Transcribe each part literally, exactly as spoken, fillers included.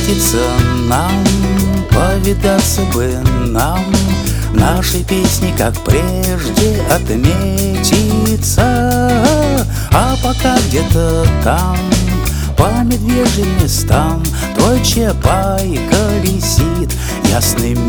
встретиться нам, повидаться бы нам, нашей песни, как прежде, отметиться. А пока где-то там, по медвежьим местам, твой чапай колесит ясным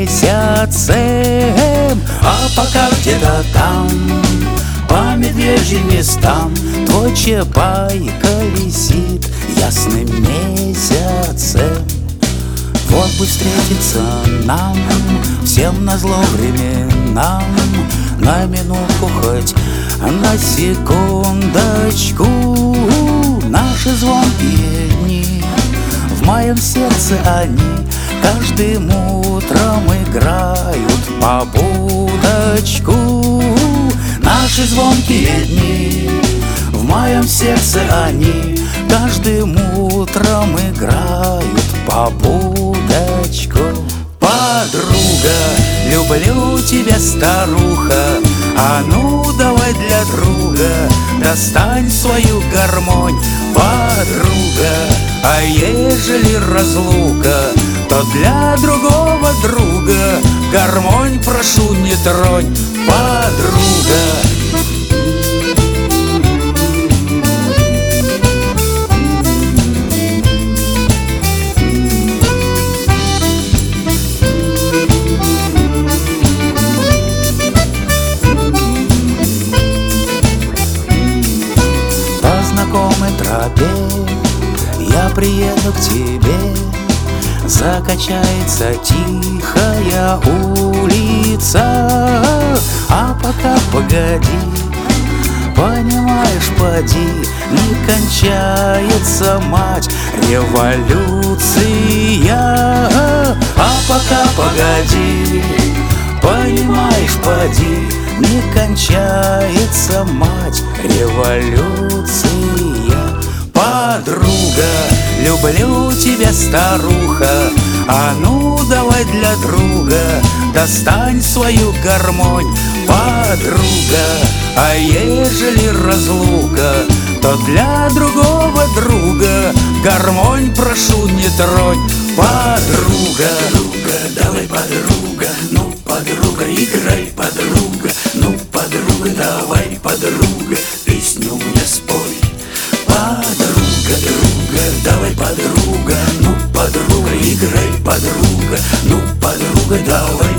месяцем. А пока где-то там, по медвежьим местам, твой чапай колесит ясным месяцем. Вот бы встретиться нам, всем назло временам, на минутку хоть, на секундочку. Наши звонкие дни, в моем сердце они каждым утром играют побудочку. Наши звонкие дни, в моем сердце они каждым утром играют побудочку. Подруга, люблю тебя, старуха, а ну давай для друга достань свою гармонь. Подруга, а ежели разлука, то для другого друга гармонь прошу не тронь. Подруга. Знакомой тропе я приеду к тебе. Закачается тихая улица. А пока погоди, понимаешь, поди, не кончается, мать, революция. А пока погоди, понимаешь, поди, не кончается, мать, революция. Подруга, люблю тебя, старуха, а ну давай для друга достань свою гармонь. Подруга, а ежели разлука, то для другого друга гармонь прошу не тронь. Подруга. Подруга, давай, подруга, ну, подруга, играй, подруга, ну, подруга, давай, подруга, песню мне спой. Подруга, друга, давай, подруга, ну, подруга, играй, подруга, ну, подруга, давай.